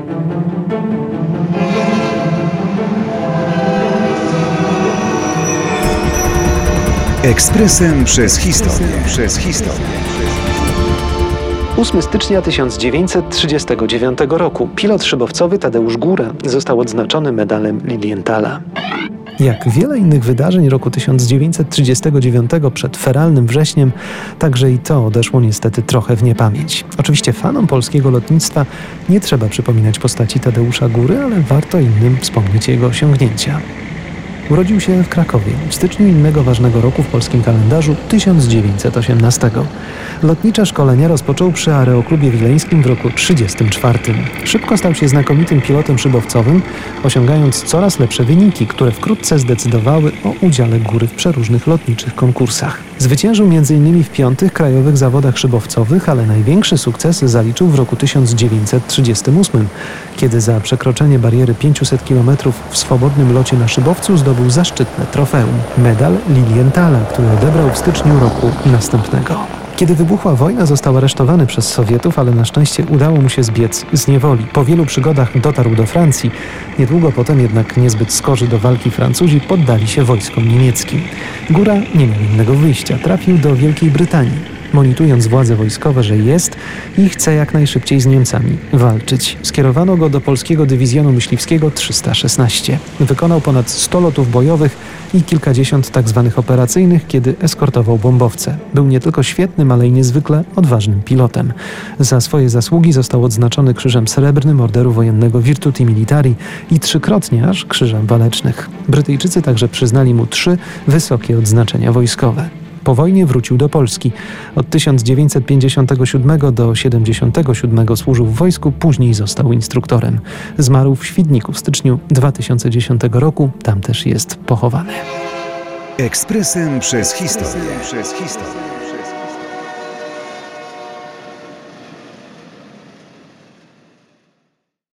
Ekspresem przez historię. 8 stycznia 1939 roku pilot szybowcowy Tadeusz Góra został odznaczony medalem Lilienthala. Jak wiele innych wydarzeń roku 1939 przed feralnym wrześniem, także i to odeszło niestety trochę w niepamięć. Oczywiście fanom polskiego lotnictwa nie trzeba przypominać postaci Tadeusza Góry, ale warto innym wspomnieć jego osiągnięcia. Urodził się w Krakowie w styczniu innego ważnego roku w polskim kalendarzu 1918. Lotnicze szkolenia rozpoczął przy Aeroklubie Wileńskim w roku 1934. Szybko stał się znakomitym pilotem szybowcowym, osiągając coraz lepsze wyniki, które wkrótce zdecydowały o udziale Góry w przeróżnych lotniczych konkursach. Zwyciężył m.in. w 5 krajowych zawodach szybowcowych, ale największy sukces zaliczył w roku 1938, kiedy za przekroczenie bariery 500 km w swobodnym locie na szybowcu zdobył zaszczytne trofeum, medal Lilienthala, który odebrał w styczniu roku następnego. Kiedy wybuchła wojna, został aresztowany przez Sowietów, ale na szczęście udało mu się zbiec z niewoli. Po wielu przygodach dotarł do Francji. Niedługo potem jednak niezbyt skorzy do walki Francuzi poddali się wojskom niemieckim. Góra nie miał innego wyjścia. Trafił do Wielkiej Brytanii, monitując władze wojskowe, że jest i chce jak najszybciej z Niemcami walczyć. Skierowano go do polskiego dywizjonu myśliwskiego 316. Wykonał ponad 100 lotów bojowych i kilkadziesiąt tzw. operacyjnych, kiedy eskortował bombowce. Był nie tylko świetnym, ale i niezwykle odważnym pilotem. Za swoje zasługi został odznaczony Krzyżem Srebrnym Orderu Wojennego Virtuti Militari i 3-krotnie aż Krzyżem Walecznych. Brytyjczycy także przyznali mu 3 wysokie odznaczenia wojskowe. Po wojnie wrócił do Polski. Od 1957 do 1977 służył w wojsku, później został instruktorem. Zmarł w Świdniku w styczniu 2010 roku, tam też jest pochowany. Ekspresem przez historię.